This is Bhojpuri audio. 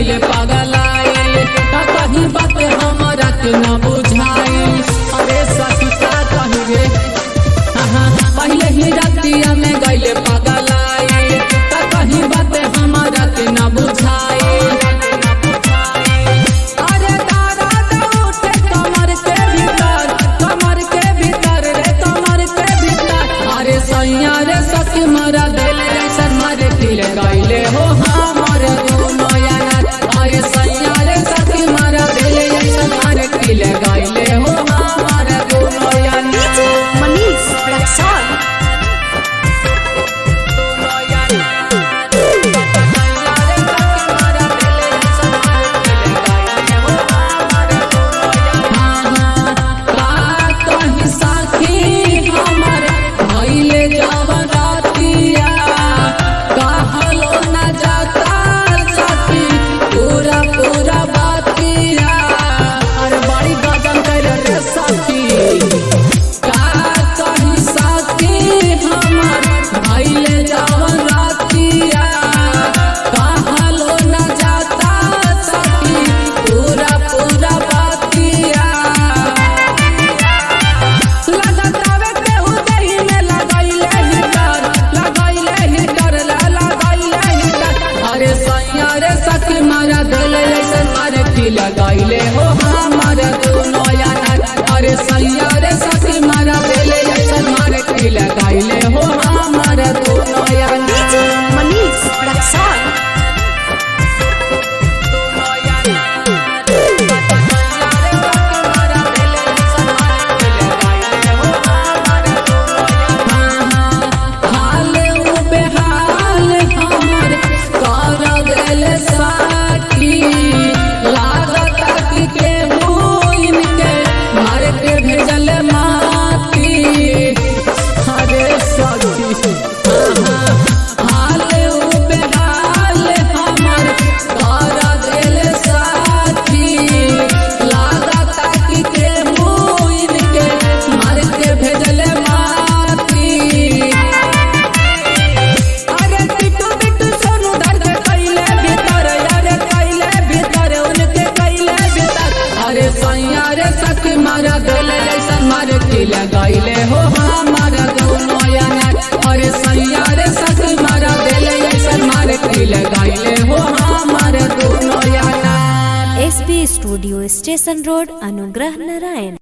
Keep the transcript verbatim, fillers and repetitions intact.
गइले पगलाइल का कहीं बात हमरा के न बुझाई। अरे सखी का कही रे पहले ही रातिया में गइले पगलाइल का कहीं बात हमरा के न बुझाई। अरे दर्द उठे कमर के भीतर कमर के भीतर रे कमर के भीतर। अरे सैया रे सखी मरा दिल जैसन मारे दिल गइले हो हमर दोनों यार। अरे सैया रे सखी मरा दिल जैसन मारे दिल गइले हो हमर दोनों यार। मनीष रक्सौल लगाइले हो हमार दोनों यार। अरे सैया रे सखी मारा दिल जैसन मारे की लगाइले हो हमार दोनों यार। मनीष रक्सौल मारा दिल जैसन मारे की लगाइले हो हमार दोनों यार। अरे सैया रे सखी मारा दिल जैसन मारे की लगाइले हो हमार दोनों यार। SP studio station road Anugrah Narayan.